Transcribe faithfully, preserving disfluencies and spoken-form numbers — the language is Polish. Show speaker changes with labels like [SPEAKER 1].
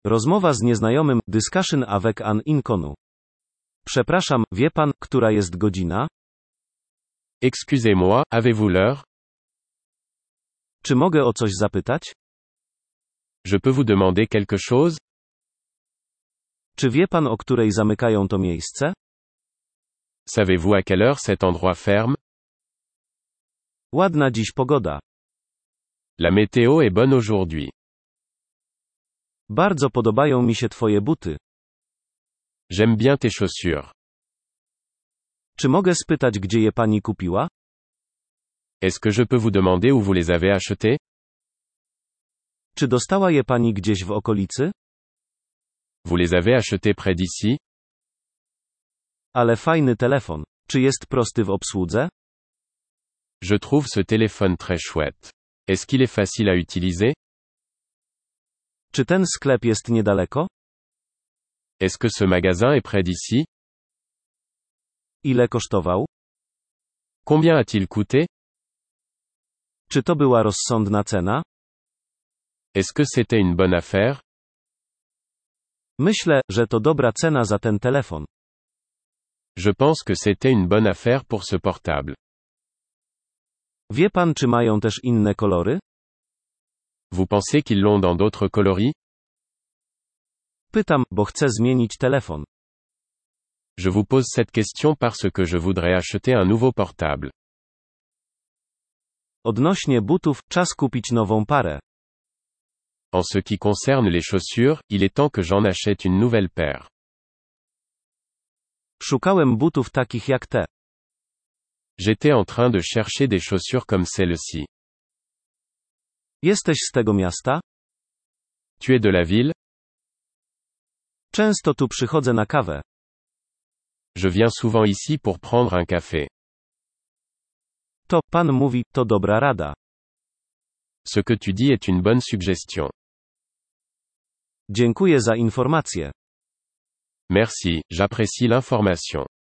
[SPEAKER 1] Rozmowa z nieznajomym, discussion avec un inconnu. Przepraszam, wie pan, która jest godzina?
[SPEAKER 2] Excusez-moi, avez-vous l'heure?
[SPEAKER 1] Czy mogę o coś zapytać?
[SPEAKER 2] Je peux vous demander quelque chose?
[SPEAKER 1] Czy wie pan, o której zamykają to miejsce?
[SPEAKER 2] Savez-vous à quelle heure cet endroit ferme?
[SPEAKER 1] Ładna dziś pogoda.
[SPEAKER 2] La météo est bonne aujourd'hui.
[SPEAKER 1] Bardzo podobają mi się twoje buty.
[SPEAKER 2] J'aime bien tes chaussures.
[SPEAKER 1] Czy mogę spytać, gdzie je pani kupiła?
[SPEAKER 2] Est-ce que je peux vous demander où vous les avez achetées?
[SPEAKER 1] Czy dostała je pani gdzieś w okolicy?
[SPEAKER 2] Vous les avez achetées près d'ici?
[SPEAKER 1] Ale fajny telefon. Czy jest prosty w obsłudze?
[SPEAKER 2] Je trouve ce téléphone très chouette. Est-ce qu'il est facile à utiliser?
[SPEAKER 1] Czy ten sklep jest niedaleko?
[SPEAKER 2] Est-ce que ce magasin est près d'ici?
[SPEAKER 1] Ile kosztował?
[SPEAKER 2] Combien a-t-il coûté?
[SPEAKER 1] Czy to była rozsądna cena?
[SPEAKER 2] Est-ce que c'était une bonne affaire?
[SPEAKER 1] Myślę, że to dobra cena za ten telefon.
[SPEAKER 2] Je pense que c'était une bonne affaire pour ce portable.
[SPEAKER 1] Wie pan, czy mają też inne kolory?
[SPEAKER 2] Vous pensez qu'ils l'ont dans d'autres coloris?
[SPEAKER 1] Pytam, bo chcę zmienić telefon.
[SPEAKER 2] Je vous pose cette question parce que je voudrais acheter un nouveau portable.
[SPEAKER 1] Odnośnie butów, czas kupić nową parę.
[SPEAKER 2] En ce qui concerne les chaussures, il est temps que j'en achète une nouvelle paire.
[SPEAKER 1] Szukałem butów takich jak te.
[SPEAKER 2] J'étais en train de chercher des chaussures comme celle-ci.
[SPEAKER 1] Jesteś z tego miasta?
[SPEAKER 2] Tu es de la ville?
[SPEAKER 1] Często tu przychodzę na kawę.
[SPEAKER 2] Je viens souvent ici pour prendre un café.
[SPEAKER 1] To, pan mówi, to dobra rada.
[SPEAKER 2] Ce que tu dis est une bonne suggestion.
[SPEAKER 1] Dziękuję za informację.
[SPEAKER 2] Merci, j'apprécie l'information.